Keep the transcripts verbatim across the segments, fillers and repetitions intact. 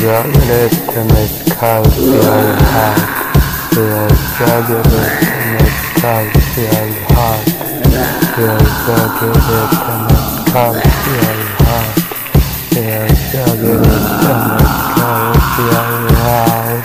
زاجرت متكاسي الحال يا زاجرت متكاسي الحال يا زاجرت متكاسي الحال يا زاجرت متكاسي الحال.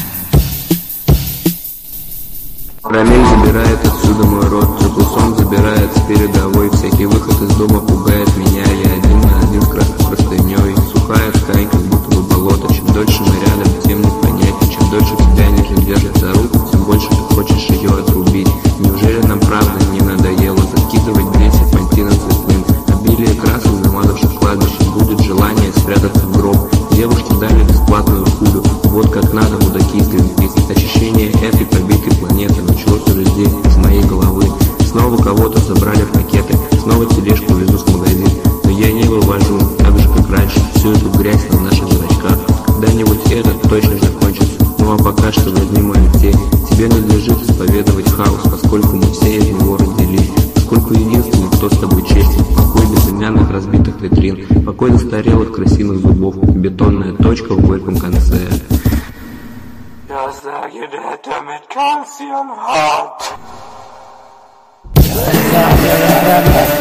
Рамиль забирает отсюда мой рот, теплый сон забирает с передовой. Всякий выход из дома пугает меня, я один на один с красной простыней. Сухая ткань, как будто бы болото. Чем дольше мы рядом, тем не понятнее. Чем дольше тебя нежно держит за руку, тем больше ты хочешь ее отрубить. Неужели нам правда не надоело закидывать десять пантинов цветным? Обилие красок, замазавших кладбище, будет желание спрятаться в гроб. Девушки дали бесплатную пулю, вот как надо, мудаки из Гринпис. Ощущение этой побитой планеты началось уже здесь, из моей головы. Снова кого-то забрали в пакеты, снова тележку везу с магазин. Но я не вывожу, так же как раньше, всю эту грязь на наших зрачках. Когда-нибудь это точно закончится, ну а пока что возьми мою тень. Тебе надлежит исповедовать хаос, поскольку мы все из него родились. Поскольку единственный, кто с тобой честен, покой безымянных разбитых витрин, покой застарелых красивых зубов, бетонная точка в горьком конце. Jag säger detta med kalciumhat.